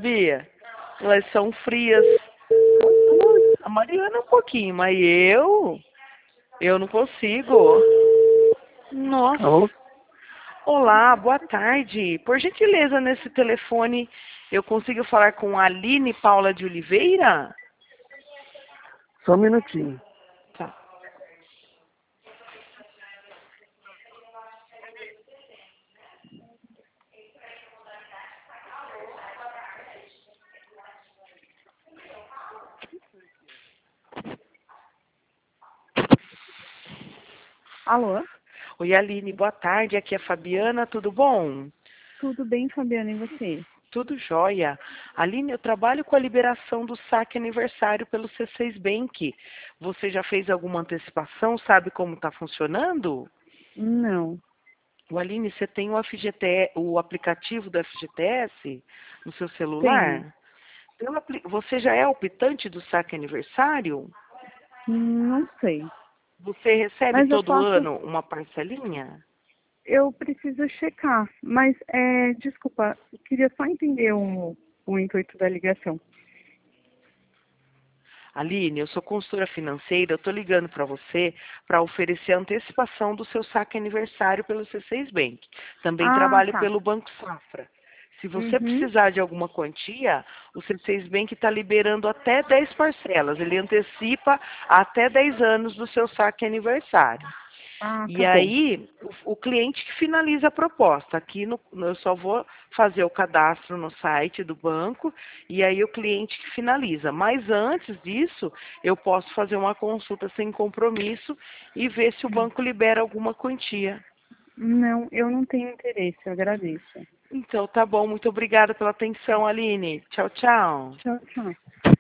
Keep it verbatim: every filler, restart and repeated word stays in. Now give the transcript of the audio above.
sabia? Elas são frias. A Mariana um pouquinho, mas eu, eu não consigo. Nossa. Alô? Olá, boa tarde. Por gentileza, nesse telefone, eu consigo falar com a Aline Paula de Oliveira? Só um minutinho. Tá. Alô? Oi, Aline, boa tarde. Aqui é a Fabiana, tudo bom? Tudo bem, Fabiana, e você? Tudo jóia. Aline, eu trabalho com a liberação do saque aniversário pelo C seis Bank. Você já fez alguma antecipação? Sabe como está funcionando? Não, O Aline, você tem o F G T, o aplicativo do F G T S no seu tenho. celular? Pelo apli- Você já é optante do saque aniversário? Não sei. Você recebe Mas eu todo posso. ano uma parcelinha? Eu preciso checar. Mas, é, desculpa, eu queria só entender o, o intuito da ligação. Aline, eu sou consultora financeira, eu estou ligando para você para oferecer a antecipação do seu saque aniversário pelo C seis Bank. Também Ah, trabalho tá. pelo Banco Safra. Se você Uhum. precisar de alguma quantia, o C seis Bank está liberando até dez parcelas. Ele antecipa até dez anos do seu saque aniversário. Ah, tá E bom. aí, o, o cliente que finaliza a proposta. Aqui no, no- eu só vou fazer o cadastro no site do banco e aí o cliente que finaliza. Mas antes disso, eu posso fazer uma consulta sem compromisso e ver se o banco libera alguma quantia. Não, eu não tenho interesse, eu agradeço. Então, tá bom. Muito obrigada pela atenção, Aline. Tchau, tchau. Tchau, tchau.